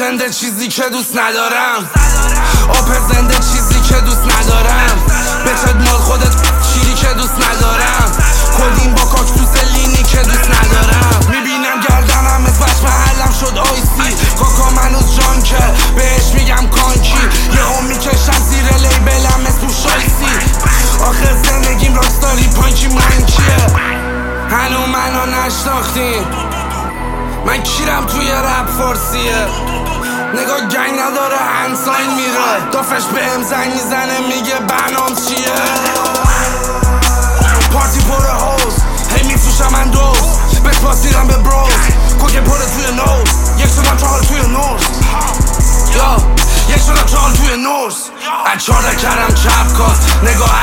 زنده چیزی که دوست ندارم، آب زنده چیزی که دوست ندارم، بتد مال خودت چیزی که دوست ندارم، کلین با کاکتوس لینی که دوست ندارم. میبینم گردنم از بچ محلم شد آیسی، کاکا منوز جان که بهش میگم کانکی، یهو میکشم زیر لیبلم اسمو شایسی. آخه زندگیم راکستاری پانکی مانکیه، هنو منو نشناختین، من کیرم توی رپ فارسیه، نگاه گنگ نداره انساین میره، دافش بهم زنگ میزنه میگه برنام چیه. پارتی پر هوز هی میفروشم من دوز، بسپاسیرم به بروز، کوکه پره توی نوز، یک شدم چهار توی نورس، یک شدم چهار توی نورس. از 14 کردم چپ کاست، نگاه